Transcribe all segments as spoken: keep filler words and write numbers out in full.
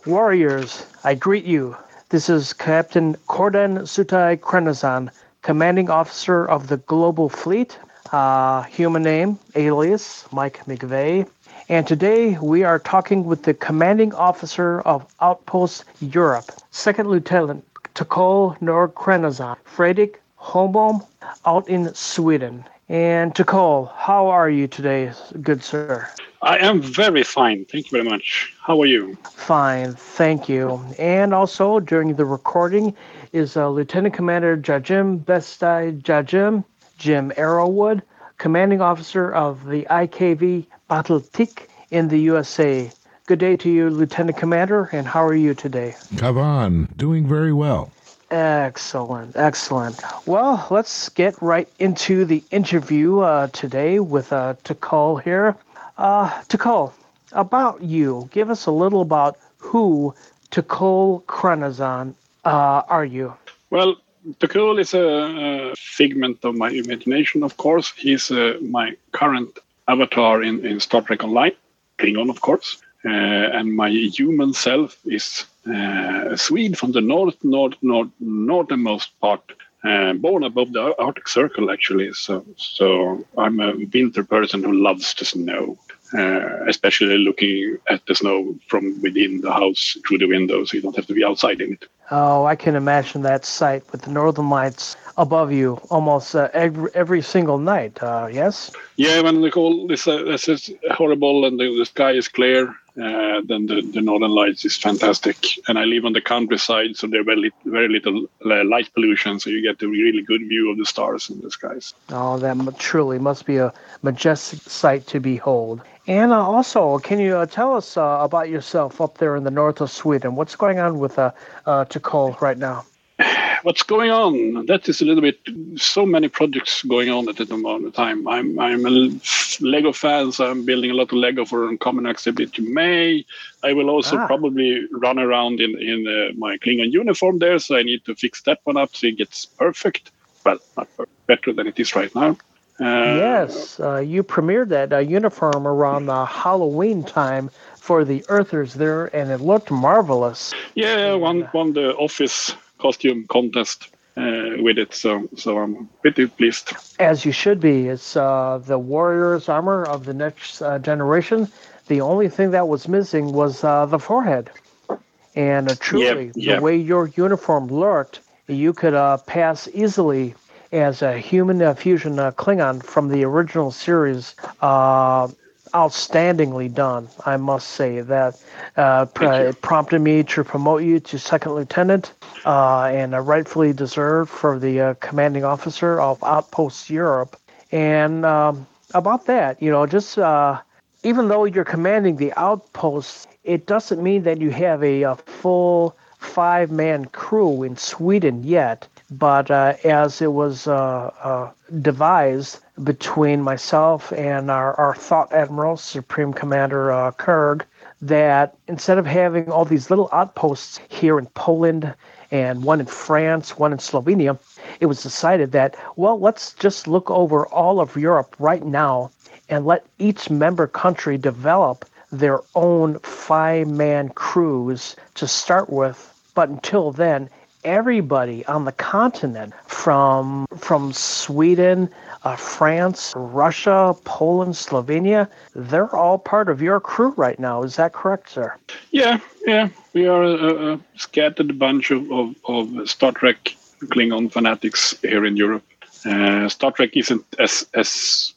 Warriors, I greet you. This is Captain Kordan Sutai Krenazan, Commanding Officer of the Global Fleet, uh, human name, alias, Mike McVeigh. And today we are talking with the Commanding Officer of Outpost Europe, Second Lieutenant Tukol Nord Krenazan, Fredrik Holmbohm, out in Sweden. And Tukol, how are you today, good sir? I am very fine. Thank you very much. How are you? Fine, thank you. And also during the recording is uh, Lieutenant Commander Jajim Bestai Jajim, Jim Arrowwood, Commanding Officer of the I K V Battletik in the U S A. Good day to you, Lieutenant Commander, and how are you today? Kavan, doing very well. Excellent, excellent. Well, let's get right into the interview uh, today with uh, Tukol here. Uh, Tukol, about you, give us a little about who Tukol Krenazan uh, are you? Well, Tukol is a, a figment of my imagination, of course. He's uh, my current avatar in, in Star Trek Online, Klingon, of course. Uh, and my human self is uh, a Swede from the north, north, north, northernmost part, uh, born above the Arctic Circle, actually. So, so I'm a winter person who loves the snow, uh, especially looking at the snow from within the house through the window, so you don't have to be outside in it. Oh, I can imagine that sight with the northern lights above you almost uh, every, every single night, uh, yes? Yeah, when the cold is, uh, this is horrible and the, the sky is clear, uh, then the, the northern lights is fantastic. And I live on the countryside, so there's very, very little uh, light pollution, so you get a really good view of the stars in the skies. Oh, that truly must be a majestic sight to behold. And uh, also, can you uh, tell us uh, about yourself up there in the north of Sweden? What's going on with uh, uh, Tukol right now? What's going on? That is a little bit, so many projects going on at the moment of time. I'm I'm a Lego fan, so I'm building a lot of Lego for a common exhibit in May. I will also ah. probably run around in, in uh, my Klingon uniform there, so I need to fix that one up so it gets perfect. Well, not perfect, better than it is right now. Uh, yes, uh, you premiered that uh, uniform around uh, Halloween time for the Earthers there, and it looked marvelous. Yeah, won, won the office costume contest uh, with it, so so I'm pretty pleased. As you should be. It's uh, the Warriors armor of the next uh, generation. The only thing that was missing was uh, the forehead. And uh, truly, yep, yep. the way your uniform looked, you could uh, pass easily as a human uh, fusion uh, Klingon from the original series. Uh, outstandingly done, I must say. That uh, pr- it prompted me to promote you to second lieutenant, uh, and uh, rightfully deserved for the uh, commanding officer of Outpost Europe. And um, about that, you know, just uh, even though you're commanding the outpost, it doesn't mean that you have a, a full five-man crew in Sweden yet. But uh, as it was uh, uh, devised between myself and our, our Thought Admiral, Supreme Commander uh, Kurg, that instead of having all these little outposts here in Poland and one in France, one in Slovenia, it was decided that, well, let's just look over all of Europe right now and let each member country develop their own five-man crews to start with. But until then, everybody on the continent, from from Sweden, uh, France, Russia, Poland, Slovenia, they're all part of your crew right now. Is that correct, sir? Yeah, yeah. We are a, a scattered bunch of, of, of Star Trek Klingon fanatics here in Europe. Uh, Star Trek isn't as as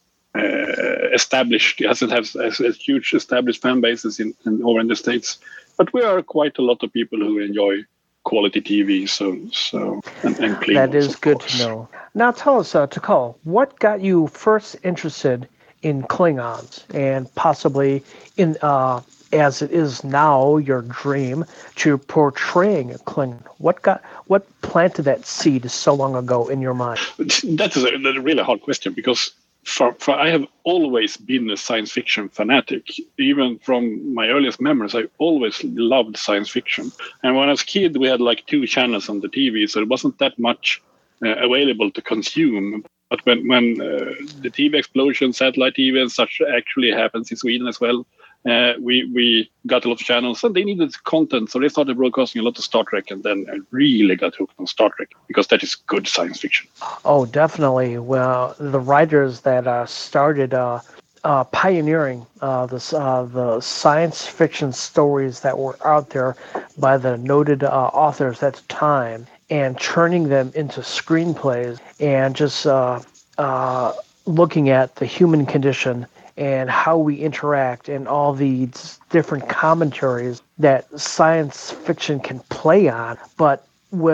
uh, established. It doesn't have as, as huge established fan bases in, in over in the States. But we are quite a lot of people who enjoy quality T V, so so and, and Klingons, that is good course. to know. Now tell us, uh, Tukol, what got you first interested in Klingons, and possibly in uh, as it is now your dream to portraying a Klingon? What got what planted that seed so long ago in your mind? That is a, a really hard question, because For, for I have always been a science fiction fanatic. Even from my earliest memories, I always loved science fiction. And when I was a kid, we had like two channels on the T V, so it wasn't that much uh, available to consume. But when, when uh, the T V explosion, satellite T V and such actually happens in Sweden as well, uh, we we got a lot of channels, and they needed content, so they started broadcasting a lot of Star Trek, and then I really got hooked on Star Trek because that is good science fiction. Oh, definitely. Well, the writers that uh, started uh, uh, pioneering uh, this, uh, the science fiction stories that were out there by the noted uh, authors at the time, and turning them into screenplays, and just uh, uh, looking at the human condition and how we interact and all these different commentaries that science fiction can play on. But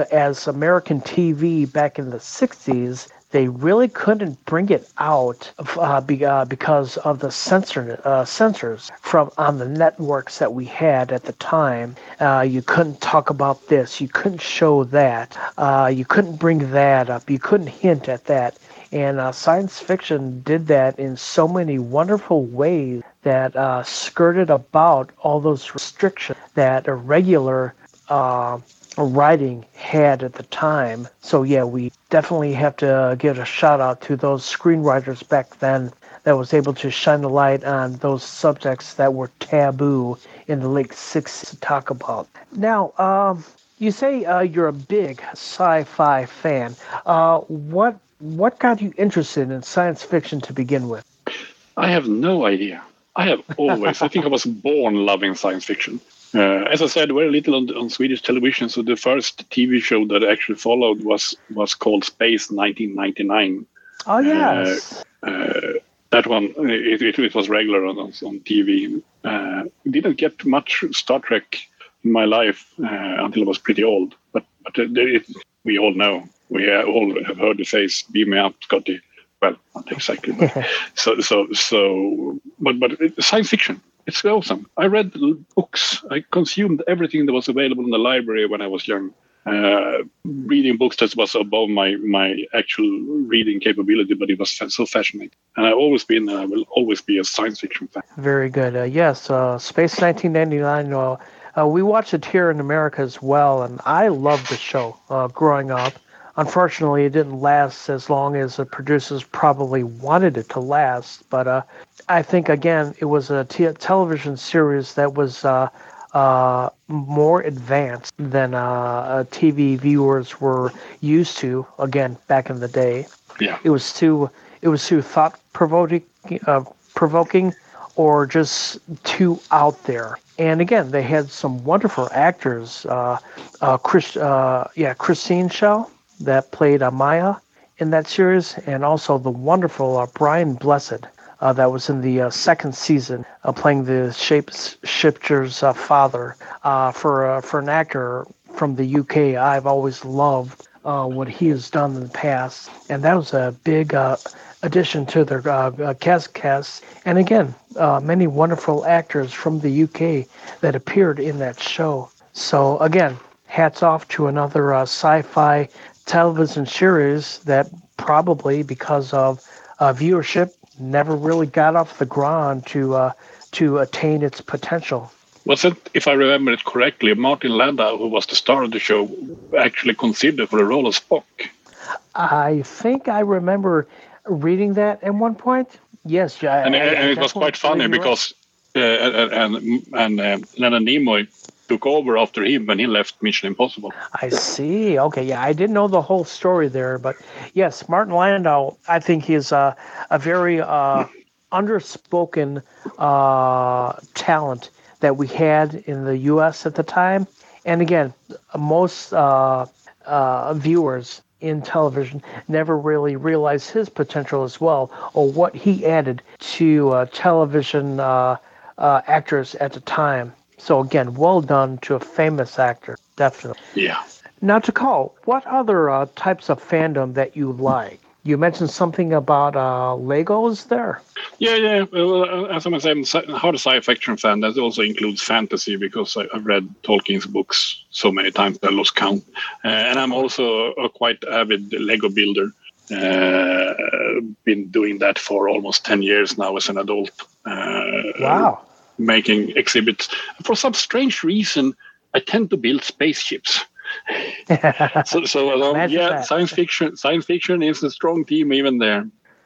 as American T V back in the sixties, they really couldn't bring it out uh, be, uh, because of the censor, uh, censors from on the networks that we had at the time. Uh, you couldn't talk about this. You couldn't show that. Uh, you couldn't bring that up. You couldn't hint at that. And uh, science fiction did that in so many wonderful ways that uh, skirted about all those restrictions that a regular uh, writing had at the time. So yeah, we definitely have to give a shout out to those screenwriters back then that was able to shine the light on those subjects that were taboo in the late sixties to talk about. Now, um, you say uh, you're a big sci-fi fan. Uh, what what got you interested in science fiction to begin with? I have no idea. I have always, I think I was born loving science fiction. Uh, as I said, very little on, on Swedish television, so the first T V show that I actually followed was, was called Space nineteen ninety-nine. Oh, yes. Uh, uh, that one, it, it, it was regular on, on T V. Uh, didn't get much Star Trek in my life uh, until I was pretty old, but, but it, we all know. We all have heard the phrase, beam me up, Scotty. Well, not exactly. But so, so, so, but, but science fiction, it's awesome. I read books. I consumed everything that was available in the library when I was young. Uh, reading books that was above my, my actual reading capability, but it was so fascinating. And I've always been, and I will always be a science fiction fan. Very good. Uh, yes, uh, Space nineteen ninety-nine, uh, uh, we watched it here in America as well, and I loved the show uh, growing up. Unfortunately, it didn't last as long as the producers probably wanted it to last. But uh, I think, again, it was a t- television series that was uh, uh, more advanced than uh, T V viewers were used to, again, back in the day. Yeah. It was too, it was too thought-provoking, uh, provoking, or just too out there. And again, they had some wonderful actors. Uh, uh, Chris, uh, yeah, Christine Schell, that played uh, Maya in that series, and also the wonderful uh, Brian Blessed uh, that was in the uh, second season, uh, playing the shapeshifter's uh, father. Uh, for uh, for an actor from the U K, I've always loved uh, what he has done in the past, and that was a big uh, addition to their uh, uh, cast cast. And again, uh, many wonderful actors from the U K that appeared in that show. So again, hats off to another uh, sci-fi television series that probably, because of uh, viewership, never really got off the ground to uh, to attain its potential. Was it, if I remember it correctly, Martin Landau, who was the star of the show, actually considered for the role of Spock? I think I remember reading that at one point. Yes, I, and, I, and I it was quite funny because uh, and and uh, Leonard Nimoy took over after him when he left Mission Impossible. I see. Okay, yeah, I didn't know the whole story there, but yes, Martin Landau, I think he is a, a very uh, underspoken uh, talent that we had in the U S at the time. And again, most uh, uh, viewers in television never really realized his potential as well, or what he added to uh, television uh, uh, actors at the time. So again, well done to a famous actor, definitely. Yeah. Now, Takal, what other uh, types of fandom that you like? You mentioned something about uh, Legos there. Yeah, yeah. Well, as I'm saying, hard sci-fi fiction fan, that also includes fantasy, because I've read Tolkien's books so many times that I lost count. Uh, and I'm also a quite avid Lego builder. Uh, been doing that for almost ten years now as an adult. Uh, wow. Making exhibits. For some strange reason, I tend to build spaceships. so, so uh, yeah, that. science fiction. Science fiction is a strong theme even there.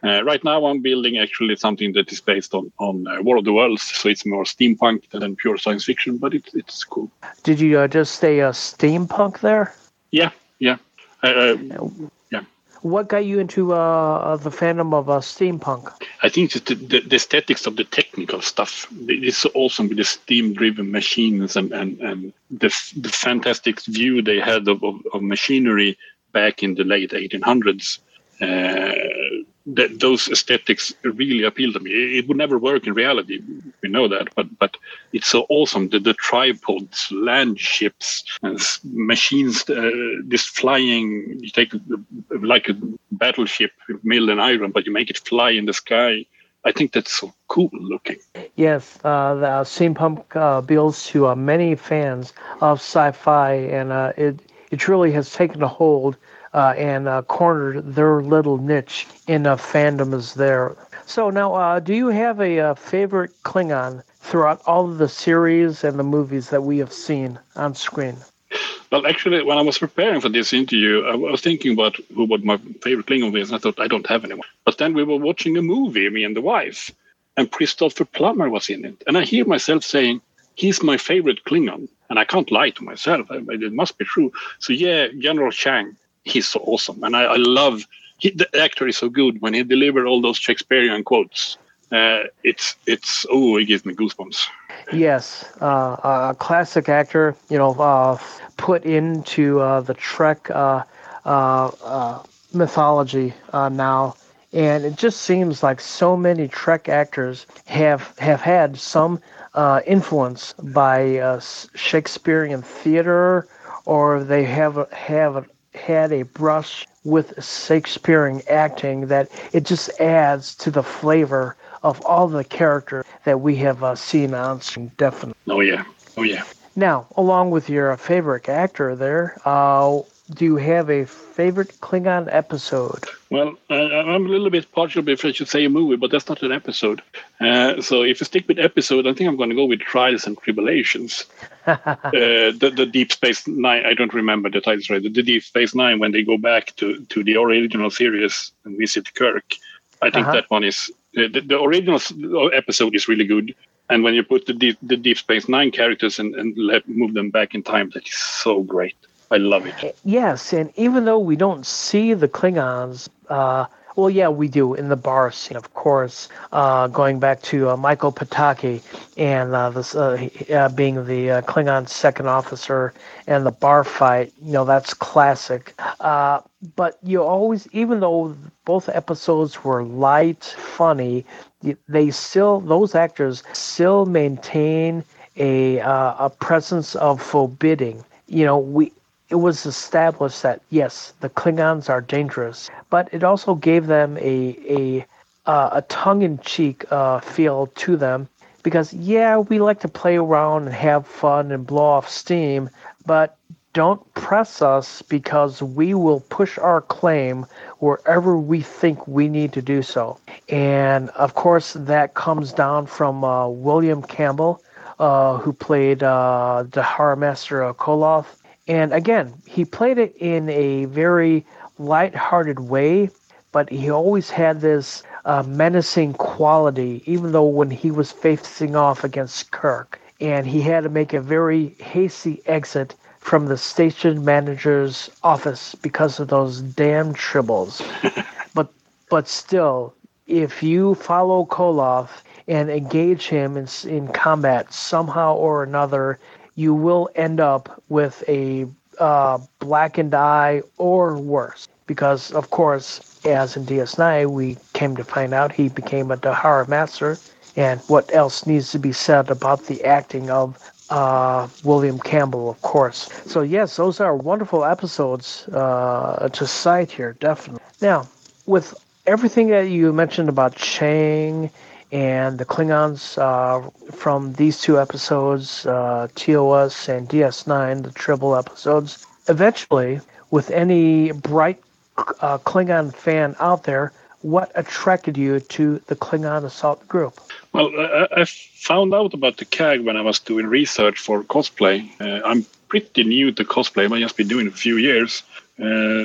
Uh, right now, I'm building actually something that is based on on uh, War of the Worlds, so it's more steampunk than pure science fiction, but it's it's cool. Did you uh, just say uh, steampunk there? Yeah, yeah, uh, uh, yeah. What got you into uh, the fandom of uh, steampunk? I think it's the, the, the aesthetics of the technical stuff. It's so awesome with the steam-driven machines and, and, and the the fantastic view they had of, of, of machinery back in the late eighteen hundreds. Uh, that those aesthetics really appeal to me. It would never work in reality, we know that, but but it's so awesome. The, the tripods, land ships, and machines, uh, this flying, you take like a battleship made in iron, but you make it fly in the sky. I think that's so cool looking. Yes, uh, the uh, steampunk uh, appeals to uh, many fans of sci-fi, and uh, it, it truly has taken a hold Uh, and uh, cornered their little niche in uh, fandom is there. So now, uh, do you have a uh, favorite Klingon throughout all of the series and the movies that we have seen on screen? Well, actually, when I was preparing for this interview, I was thinking about who would my favorite Klingon be, and I thought, I don't have anyone. But then we were watching a movie, me and the wife, and Christopher Plummer was in it. And I hear myself saying, he's my favorite Klingon. And I can't lie to myself. I, it must be true. So yeah, General Chang. He's so awesome, and I, I love he, the actor is so good when he delivered all those Shakespearean quotes. Uh, it's it's oh, it gives me goosebumps. Yes, uh, a classic actor, you know, uh, put into uh, the Trek uh, uh, uh, mythology uh, now, and it just seems like so many Trek actors have have had some uh, influence by uh, Shakespearean theater, or they have have. had a brush with Shakespearean acting that it just adds to the flavor of all the characters that we have uh, seen on screen, definitely. Oh, yeah. Oh, yeah. Now, along with your favorite actor there, uh, do you have a favorite Klingon episode? Well, uh, I'm a little bit partial if I should say a movie, but that's not an episode. Uh, so if you stick with episode, I think I'm going to go with Trials and Tribulations. uh, the, the Deep Space Nine, I don't remember the titles right. The Deep Space Nine, when they go back to, to the original series and visit Kirk. I think uh-huh. that one is, uh, the, the original episode is really good. And when you put the Deep, the Deep Space Nine characters and, and let, move them back in time, that is so great. I love it. Yes, and even though we don't see the Klingons, uh, well, yeah, we do in the bar scene, of course, uh, going back to uh, Michael Pataki and uh, this uh, uh, being the uh, Klingon second officer and the bar fight. You know, that's classic. Uh, but you always, even though both episodes were light, funny, they still, those actors still maintain a uh, a presence of forbidding. You know, we. It was established that, yes, the Klingons are dangerous, but it also gave them a a, uh, a tongue-in-cheek uh, feel to them because, yeah, we like to play around and have fun and blow off steam, but don't press us because we will push our claim wherever we think we need to do so. And, of course, that comes down from uh, William Campbell, uh, who played uh, the Horror Master uh, Koloth. And again, he played it in a very light-hearted way, but he always had this uh, menacing quality, even though when he was facing off against Kirk. And he had to make a very hasty exit from the station manager's office because of those damn tribbles. but but still, if you follow Koloth and engage him in, in combat somehow or another, you will end up with a uh, blackened eye or worse. Because, of course, as in D S nine, we came to find out he became a Dahara Master. And what else needs to be said about the acting of uh, William Campbell, of course. So, yes, those are wonderful episodes uh, to cite here, definitely. Now, with everything that you mentioned about Chang and the Klingons uh, from these two episodes, uh, T O S and D S nine, the Tribble episodes, eventually, with any bright uh, Klingon fan out there, what attracted you to the Klingon Assault Group? Well, I, I found out about the C A G when I was doing research for cosplay. Uh, I'm pretty new to cosplay. I've just been doing it a few years. Uh,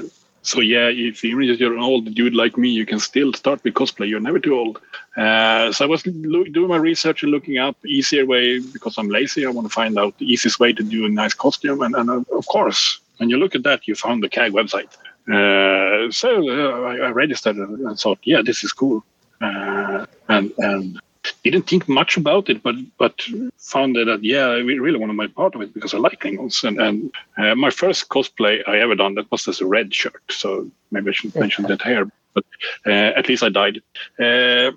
so yeah, if even if you're an old dude like me, you can still start with cosplay. You're never too old. Uh, so I was lo- doing my research and looking up easier way because I'm lazy. I want to find out the easiest way to do a nice costume. And, and uh, of course, when you look at that, you found the C A G website. Uh, so uh, I, I registered and thought, yeah, this is cool. Uh, and and didn't think much about it, but but found that yeah, I really want to be part of it because I like Klingons. And and uh, my first cosplay I ever done that was as a red shirt. So maybe I should mention that here. But uh, at least I died. Uh,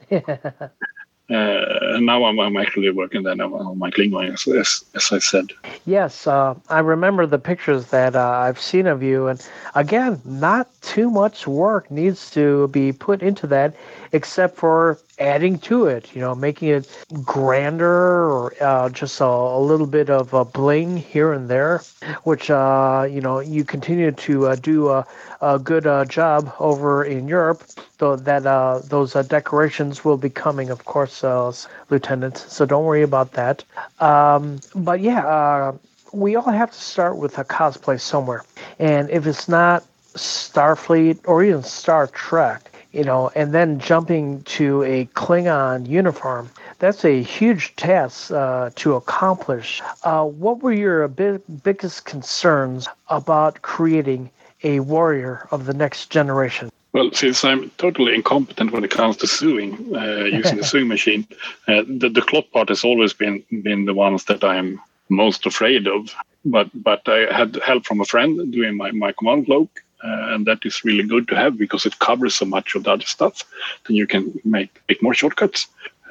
Uh, and now I'm, I'm actually working then on my Klingon, as, as, as I said. Yes, uh, I remember the pictures that uh, I've seen of you. And again, not too much work needs to be put into that except for adding to it, you know, making it grander or uh, just a, a little bit of a bling here and there, which, uh, you know, you continue to uh, do a, a good uh, job over in Europe. So that uh, those uh, decorations will be coming, of course, uh, Lieutenant. So don't worry about that. Um, but yeah, uh, we all have to start with a cosplay somewhere. And if it's not Starfleet or even Star Trek, you know, and then jumping to a Klingon uniform, that's a huge task uh, to accomplish. Uh, what were your big, biggest concerns about creating a warrior of the next generation? Well, since I'm totally incompetent when it comes to sewing, uh, using the sewing machine, uh, the, the cloth part has always been been the ones that I'm most afraid of. But but I had help from a friend doing my, my command cloak, uh, and that is really good to have because it covers so much of the other stuff. Then you can make, make more shortcuts.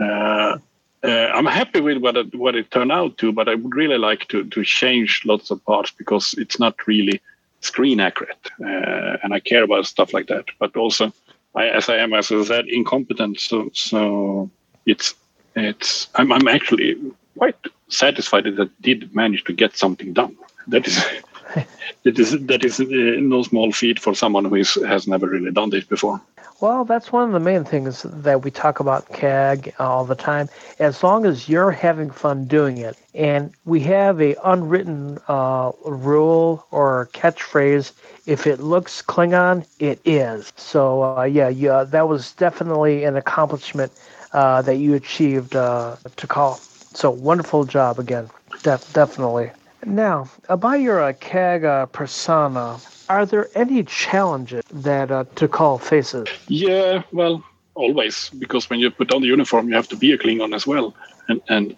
Uh, uh, I'm happy with what it, what it turned out to, but I would really like to, to change lots of parts because it's not really screen accurate, uh, and I care about stuff like that. But also, I, as I am, as I said, incompetent. So, so it's it's. I'm I'm actually quite satisfied that I did manage to get something done. That is that is that is uh, no small feat for someone who is, has never really done this before. Well, that's one of the main things that we talk about C A G all the time. As long as you're having fun doing it, and we have a unwritten uh, rule or catchphrase: if it looks Klingon, it is. So uh, yeah, yeah, that was definitely an accomplishment uh, that you achieved uh, to call. So wonderful job again, Def- definitely. Now, about your uh, C A G uh, persona, are there any challenges that uh, Tikal faces? Yeah, well, always, because when you put on the uniform, you have to be a Klingon as well. And, and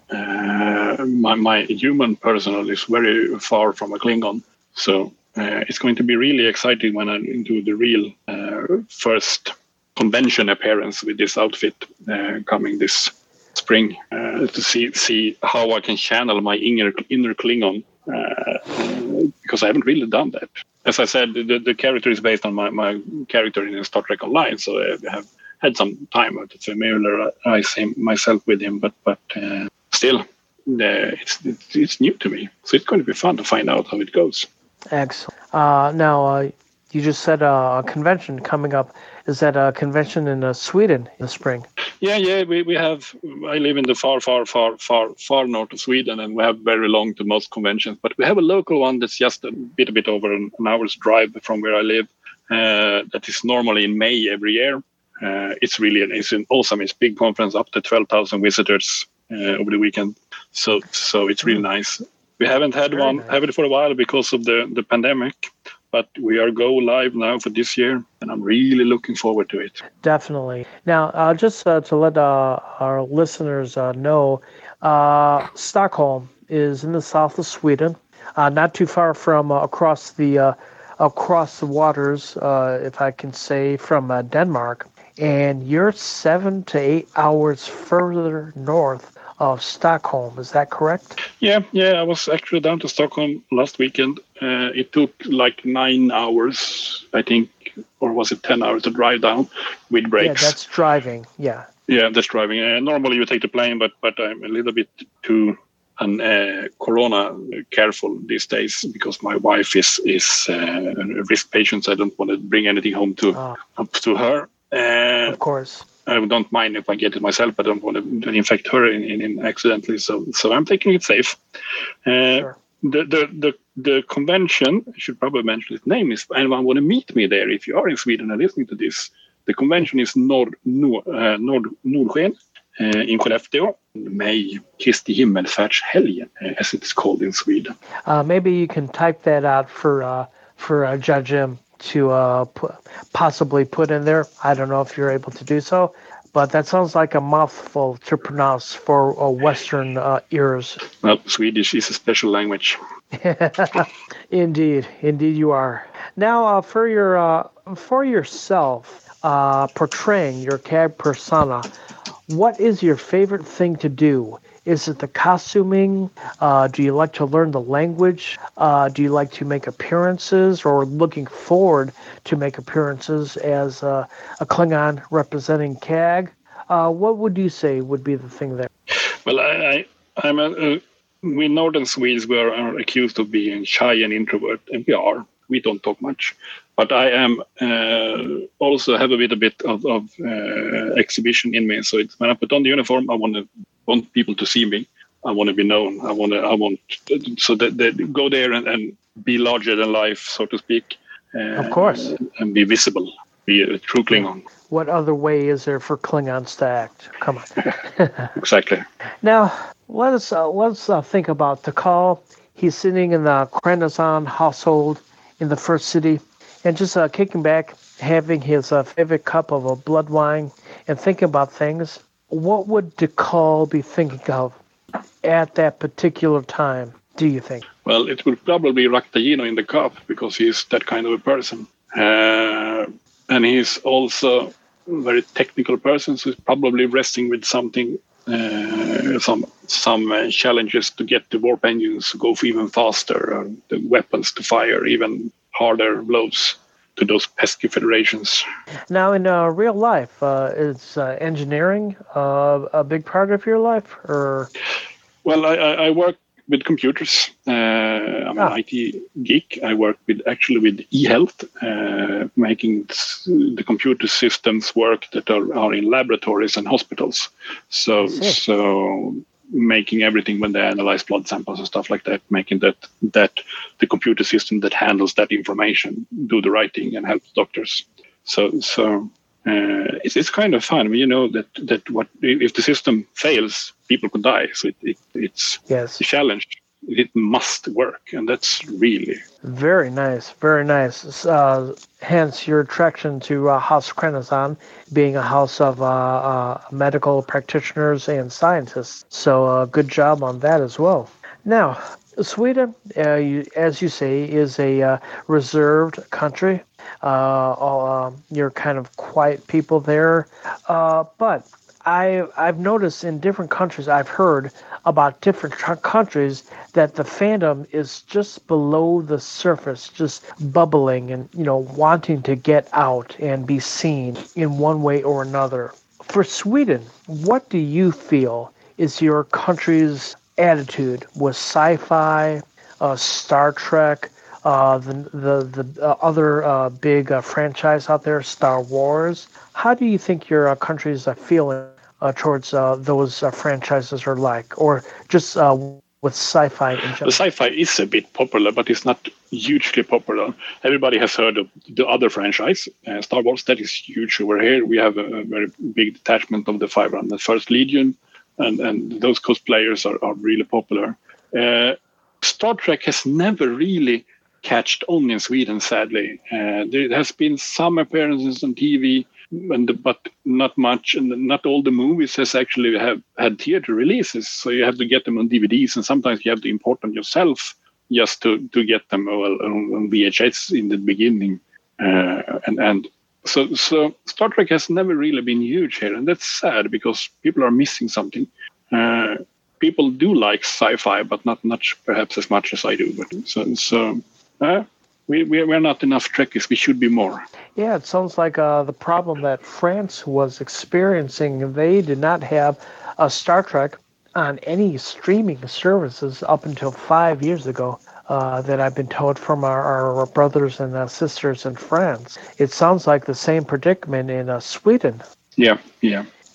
uh, my, my human personnel is very far from a Klingon. So uh, it's going to be really exciting when I do the real uh, first convention appearance with this outfit uh, coming this spring uh, to see see how I can channel my inner, inner Klingon. Uh, because I haven't really done that. As I said, the, the character is based on my, my character in Star Trek Online, so I have had some time to familiarize him, myself with him, but but uh, still, uh, it's, it's it's new to me. So it's going to be fun to find out how it goes. Excellent. Uh, now, uh, you just said uh, a convention coming up. Is that a convention in uh, Sweden in the spring? Yeah, yeah, we, we have, I live in the far, far, far, far, far north of Sweden, and we have very long to most conventions, but we have a local one that's just a bit, a bit over an, an hour's drive from where I live. Uh, that is normally in May every year. Uh, it's really, it's an awesome, it's a big conference, up to twelve thousand visitors uh, over the weekend. So, so it's really mm. nice. We haven't had very one, nice. have it for a while because of the, the pandemic. But we are go live now for this year, and I'm really looking forward to it. Definitely. Now, uh, just uh, to let uh, our listeners uh, know, uh, Stockholm is in the south of Sweden, uh, not too far from uh, across the uh, across the waters, uh, if I can say, from uh, Denmark. And you're seven to eight hours further north of Stockholm. Is that correct? Yeah, yeah. I was actually down to Stockholm last weekend. Uh, it took like nine hours, I think, or was it ten hours to drive down with breaks? Yeah, that's driving. Yeah. Yeah, that's driving. Uh, normally you take the plane, but but I'm a little bit too and uh, corona careful these days because my wife is is uh, a risk patient. So I don't want to bring anything home to oh. up to her. Uh, of course. I don't mind if I get it myself, but I don't want to infect her in, in, in accidentally. So, so I'm taking it safe. Uh, sure. The the the the convention, I should probably mention its name, is anyone want to meet me there if you are in Sweden and listening to this. The convention is Nord, Nord, uh, Nord, Nordsken uh, in Skellefteå, May Kristi Himmelsfärdshelgen, uh, as it's called in Sweden. Uh, maybe you can type that out for uh, for uh, Judge M to uh, pu- possibly put in there. I don't know if you're able to do so, but that sounds like a mouthful to pronounce for uh, Western uh, ears. Well, Swedish is a special language. Indeed, indeed you are. Now, uh, for your uh, for yourself, uh, portraying your C A G persona, what is your favorite thing to do? Is it the costuming? Uh, do you like to learn the language? Uh, do you like to make appearances, or looking forward to make appearances as uh, a Klingon representing C A G? Uh, what would you say would be the thing there? Well, I, I, I'm a, uh, we Northern Swedes we are, are accused of being shy and introvert, and we are. We don't talk much. But I am uh, also have a little bit of, of uh, exhibition in me. So it's, when I put on the uniform, I want to want people to see me. I want to be known. I want to. I want so that they go there and, and be larger than life, so to speak. Uh, of course. And be visible. Be a true Klingon. What other way is there for Klingons to act? Come on. Exactly. Now let us uh, let's uh, think about T'Kal. He's sitting in the Krenazan household in the First City, and just uh, kicking back, having his uh, favorite cup of a blood wine, and thinking about things. What would T'Kal be thinking of at that particular time, do you think? Well, it would probably be Raktagino in the cup, because he's that kind of a person. Uh, and he's also a very technical person, so he's probably wrestling with something, uh, some some uh, challenges to get the warp engines to go even faster, or the weapons to fire even harder blows to those pesky federations. Now, in uh, real life, uh, is uh, engineering uh, a big part of your life, or? Well, I, I work with computers. Uh, I'm ah. an I T geek. I work with actually with eHealth, uh, making the computer systems work that are, are in laboratories and hospitals. So, so making everything when they analyze blood samples and stuff like that, making that that the computer system that handles that information do the right thing and help doctors. So, so. Uh, it's it's kind of fun. I mean, you know that that what if the system fails, people could die. So it, it it's yes. a challenge. It must work, and that's really very nice. Very nice. Uh, hence your attraction to uh, House Krenazan being a house of uh, uh, medical practitioners and scientists. So uh, good job on that as well. Now, Sweden, uh, you, as you say, is a uh, reserved country. Uh, all, uh, you're kind of quiet people there. Uh, but I, I've noticed in different countries, I've heard about different tr- countries that the fandom is just below the surface, just bubbling and, you know, wanting to get out and be seen in one way or another. For Sweden, what do you feel is your country's attitude with sci-fi, uh, Star Trek, uh, the the the uh, other uh, big uh, franchise out there, Star Wars? How do you think your uh, countries are feeling uh, towards uh, those uh, franchises, or like, or just uh, with sci-fi in general? The sci-fi is a bit popular, but it's not hugely popular. Everybody has heard of the other franchise, uh, Star Wars. That is huge over here. We have a, a very big detachment of the five hundred first Legion. And, and those cosplayers are, are really popular. Uh, Star Trek has never really catched on in Sweden, sadly. Uh, there has been some appearances on T V, and, but not much. And not all the movies has actually have had theater releases. So you have to get them on D V Ds, and sometimes you have to import them yourself just to, to get them well, on, on V H S in the beginning. Uh, and and So, so Star Trek has never really been huge here, and that's sad because people are missing something. Uh, people do like sci-fi, but not much, perhaps as much as I do. But so, so uh, we we we're not enough Trekkies. We should be more. Yeah, it sounds like uh, the problem that France was experiencing. They did not have a Star Trek on any streaming services up until five years ago. Uh, that I've been told from our, our brothers and uh, sisters in France. It sounds like the same predicament in uh, Sweden. Yeah, yeah.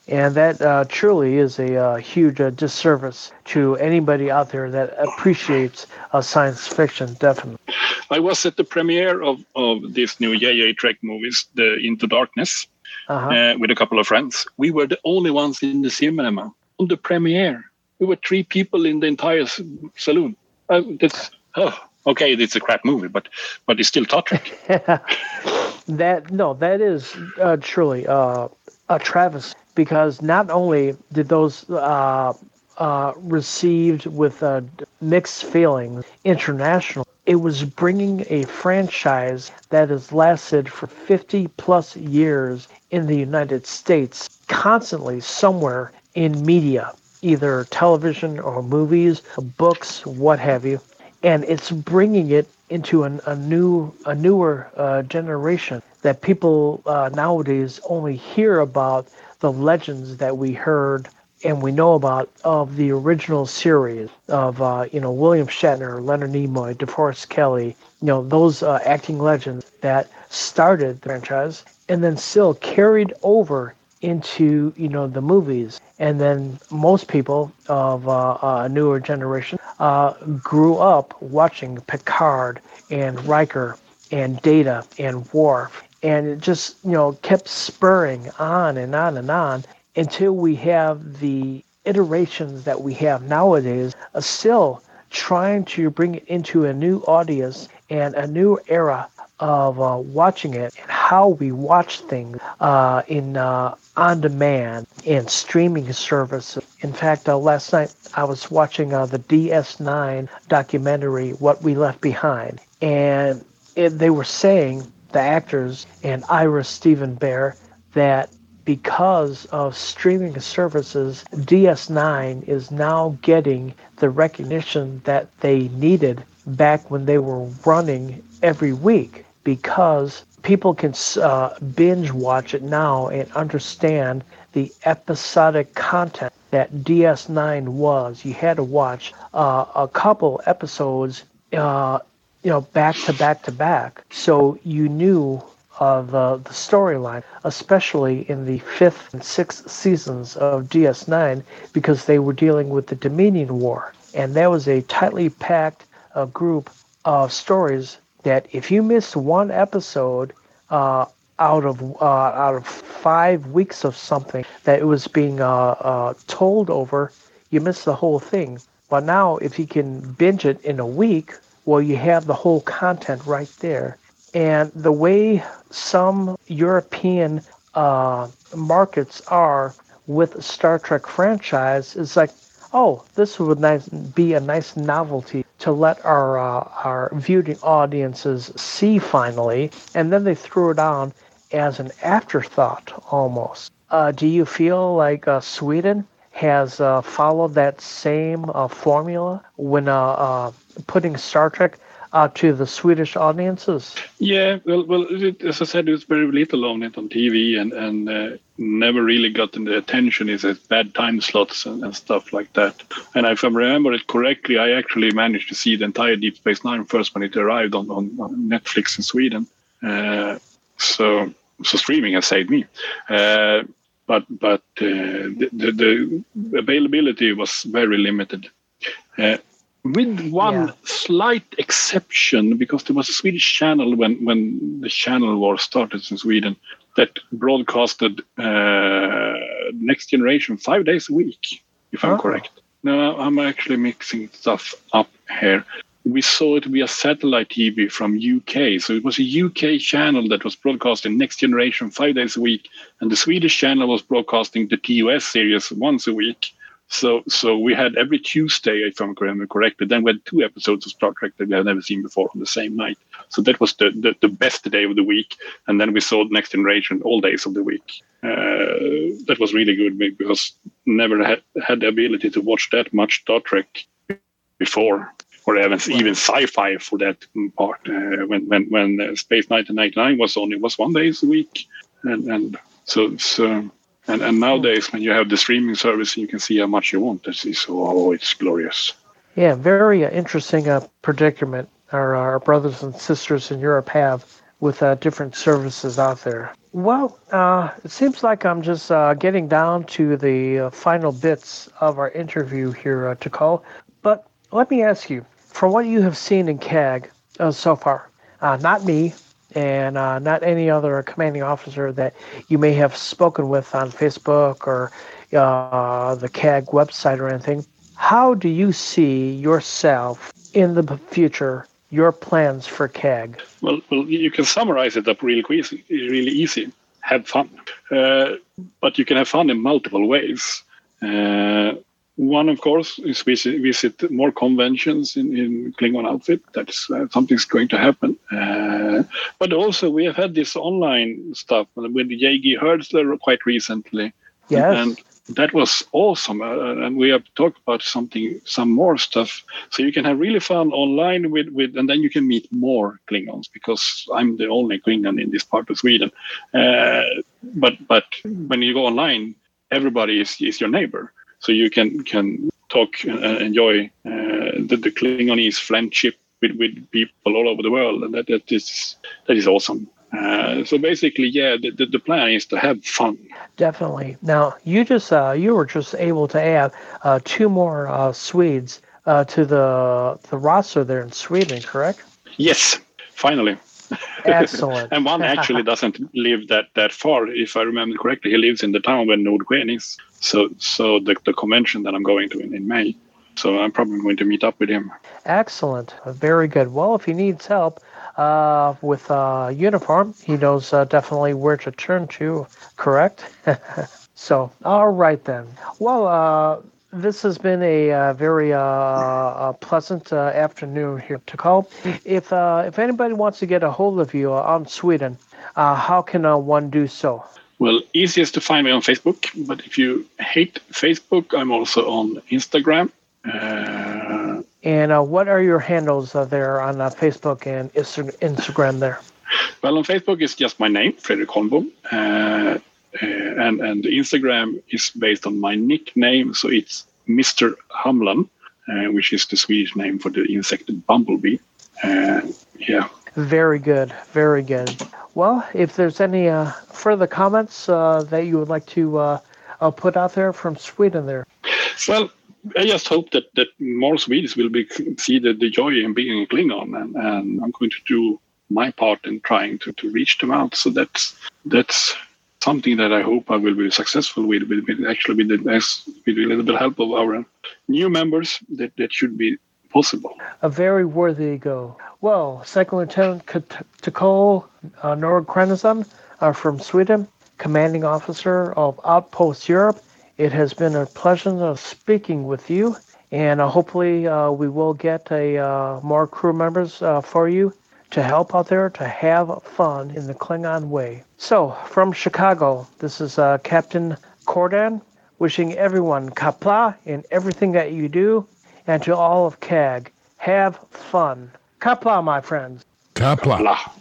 And that uh, truly is a uh, huge uh, disservice to anybody out there that appreciates uh, science fiction, definitely. I was at the premiere of, of this new J J Trek movies, The Into Darkness, Uh-huh. uh, with a couple of friends. We were the only ones in the cinema on the premiere. We were three people in the entire s- saloon. Uh, that's, oh, okay, it's a crap movie, but but it's still Star Trek. That no, that is uh, truly uh, a travesty, because not only did those uh, uh, received with uh, mixed feelings international, it was bringing a franchise that has lasted for fifty plus years in the United States, constantly somewhere in media, either television or movies, books, what have you, and it's bringing it into an, a new, a newer uh, generation that people uh, nowadays only hear about the legends that we heard and we know about of the original series of uh, you know William Shatner, Leonard Nimoy, DeForest Kelly, you know those uh, acting legends that started the franchise and then still carried over into you know the movies. And then most people of uh, a newer generation uh, grew up watching Picard and Riker and Data and Worf, and it just you know kept spurring on and on and on until we have the iterations that we have nowadays, uh, still trying to bring it into a new audience and a new era of uh, watching it and how we watch things uh, in uh, on demand and streaming services. In fact, uh, last night I was watching uh, the D S nine documentary, What We Left Behind, and it, they were saying, the actors and Ira Stephen Bear, that because of streaming services, D S nine is now getting the recognition that they needed back when they were running every week, because people can uh, binge watch it now and understand the episodic content that D S nine was. You had to watch uh, a couple episodes uh, you know, back to back to back, so you knew of uh, the storyline, especially in the fifth and sixth seasons of D S nine, because they were dealing with the Dominion War. And that was a tightly packed uh, group of stories that if you missed one episode uh, out of uh, out of five weeks of something that it was being uh, uh, told over, you missed the whole thing. But now, if you can binge it in a week, well, you have the whole content right there. And the way some European uh, markets are with Star Trek franchise is like, oh, this would nice, be a nice novelty to let our uh, our viewing audiences see finally, and then they threw it on as an afterthought almost. Uh, do you feel like uh, Sweden has uh, followed that same uh, formula when uh, uh, putting Star Trek out to the Swedish audiences? Yeah, well, well, it, as I said, there's very little on it on T V, and and uh, never really gotten the attention. Is at bad time slots and, and stuff like that. And if I remember it correctly, I actually managed to see the entire Deep Space Nine first when it arrived on, on, on Netflix in Sweden. Uh, so so streaming has saved me. Uh, but but uh, the, the the availability was very limited. Uh, With one Yeah. slight exception, because there was a Swedish channel when, when the channel war started in Sweden that broadcasted uh, Next Generation five days a week, if I'm Oh. correct. No, I'm actually mixing stuff up here. We saw it via satellite T V from U K. So it was a U K channel that was broadcasting Next Generation five days a week, and the Swedish channel was broadcasting the T U S series once a week. So so we had every Tuesday, if I'm correct, then we had two episodes of Star Trek that we had never seen before on the same night. So that was the, the, the best day of the week. And then we saw Next Generation all days of the week. Uh, that was really good because never had, had the ability to watch that much Star Trek before, or even, even sci-fi for that part. Uh, when when, when uh, Space nineteen ninety-nine was on, it was one day a week. And, and so... so And, and nowadays, when you have the streaming service, you can see how much you want to see. So, oh, it's glorious. Yeah, very uh, interesting uh, predicament our, our brothers and sisters in Europe have with uh, different services out there. Well, uh, it seems like I'm just uh, getting down to the uh, final bits of our interview here, uh, Tikal. But let me ask you, from what you have seen in C A G uh, so far, uh, not me and uh, not any other commanding officer that you may have spoken with on Facebook or uh, the C A G website or anything, how do you see yourself in the future, your plans for C A G? Well, well, you can summarize it up really easy. Really easy. Have fun, uh, but you can have fun in multiple ways. Uh, one, of course, is visit, visit more conventions in, in Klingon outfit. That's uh, something's going to happen. Uh, but also, we have had this online stuff with J G Hertzler quite recently. Yes. And that was awesome. Uh, and we have talked about something, some more stuff. So you can have really fun online with, with, and then you can meet more Klingons because I'm the only Klingon in this part of Sweden. Uh, but but when you go online, everybody is, is your neighbor. So you can can talk and uh, enjoy uh, the, the Klingonese friendship with, with people all over the world. And that, that is that is awesome. Uh, so basically, yeah, the, the, the plan is to have fun. Definitely. Now, you just uh, you were just able to add uh, two more uh, Swedes uh, to the the roster there in Sweden, correct? Yes, finally. Excellent. And one actually doesn't live that, that far, if I remember correctly. He lives in the town where Nordgren is. So so the, the convention that I'm going to in, in May. So I'm probably going to meet up with him. Excellent. Very good. Well, if he needs help uh, with uh, uniform, he knows uh, definitely where to turn to, correct? So, all right then. Well, uh, this has been a uh, very uh, uh, pleasant uh, afternoon here to call. If uh, if anybody wants to get a hold of you uh, on Sweden, uh, how can uh, one do so? Well, easiest to find me on Facebook. But if you hate Facebook, I'm also on Instagram. Uh, and uh, what are your handles uh, there on uh, Facebook and Instagram there? Well, on Facebook, it's just my name, Fredrik Holmboom. Uh, Uh, and and Instagram is based on my nickname, so it's Mister Humlan, uh, which is the Swedish name for the insect bumblebee. Uh, yeah. Very good, very good. Well, if there's any uh, further comments uh, that you would like to uh, uh, put out there from Sweden there. Well, I just hope that, that more Swedes will be, see the, the joy in being a Klingon, and, and I'm going to do my part in trying to, to reach them out. So that's that's. something that I hope I will be successful with, with, with actually with, the, with a little bit of help of our new members, that, that should be possible. A very worthy goal. Well, Second Lieutenant Tikal uh, Nordgren uh, from Sweden, Commanding Officer of Outpost Europe, it has been a pleasure uh, speaking with you, and uh, hopefully uh, we will get a uh, more crew members uh, for you to help out there, to have fun in the Klingon way. So, from Chicago, this is uh, Captain Cordan, wishing everyone Qapla' in everything that you do, and to all of C A G, have fun. Qapla', my friends. Qapla'.